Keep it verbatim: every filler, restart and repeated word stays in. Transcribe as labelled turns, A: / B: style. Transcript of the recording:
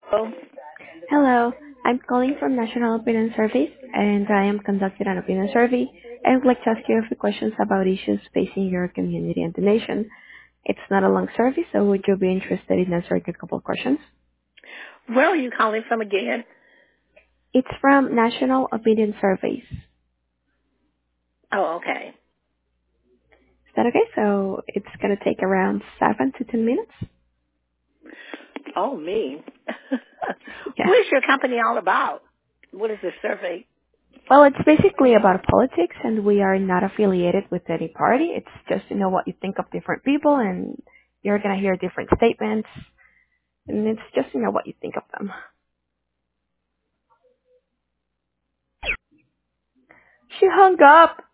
A: Oh,
B: Hello, I'm calling from National Opinion Survey, and I am conducting an opinion survey. I would like to ask you a few questions about issues facing your community and the nation. It's not a long survey, so would you be interested in answering a couple of questions?
A: where are you calling from again?
B: It's from National Opinion Surveys. Is
A: Oh, okay.
B: that okay? So it's going to take around seven to ten minutes?
A: Oh, me.
B: Yeah.
A: What is your company all about? What is this survey?
B: Well, it's basically about politics, and we are not affiliated with any party. It's just to know what you think of different people, and you're going to hear different statements, and it's just to know what you think of them. She hung up.